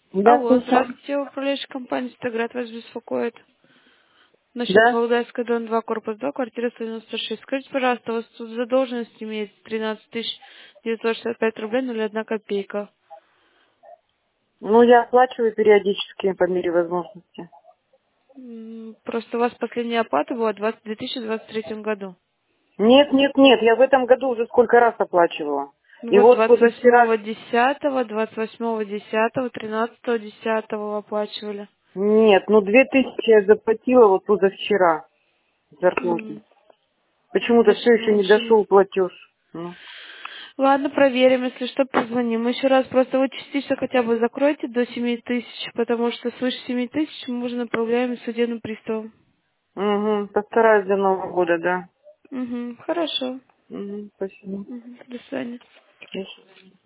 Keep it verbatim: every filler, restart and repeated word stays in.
Да, Алло, слушаю. здравствуйте, управляющая компания «Стаград» вас беспокоит. Насчет Да. Валдайского, дом два, корпус два, квартира сто девяносто шесть. Скажите, пожалуйста, у вас тут задолженность имеется тринадцать тысяч девятьсот шестьдесят пять рублей ноль одна копейка. Ну, я оплачиваю периодически по мере возможности. М, Просто у вас последняя оплата была в две тысячи двадцать третьем году. Нет, нет, нет, я в этом году уже сколько раз оплачивала. Ну И вот вот двадцать позавчера... восьмого десятого, двадцать восьмого десятого, тринадцатого десятого вы оплачивали. Нет, ну две тысячи я заплатила вот позавчера зарплату. М, Почему-то все Значит, еще не мужчина. дошел платеж. Ну. Ладно, проверим, если что, позвоним. Еще раз, просто вы частично хотя бы закройте до семи тысяч, потому что свыше семи тысяч мы уже направляем судебным приставом. Угу, постараюсь до Нового года, да. Угу, хорошо. Угу, спасибо. Угу, до свидания. До свидания.